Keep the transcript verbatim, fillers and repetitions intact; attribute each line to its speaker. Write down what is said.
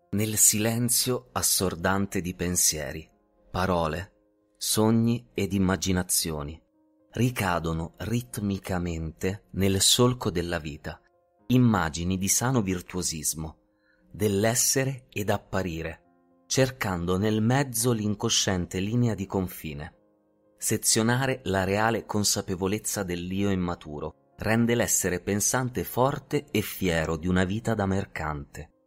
Speaker 1: Nel silenzio assordante di pensieri, parole, sogni ed immaginazioni ricadono ritmicamente nel solco della vita, immagini di sano virtuosismo, dell'essere ed apparire, cercando nel mezzo l'incosciente linea di confine. Sezionare la reale consapevolezza dell'io immaturo rende l'essere pensante forte e fiero di una vita da mercante.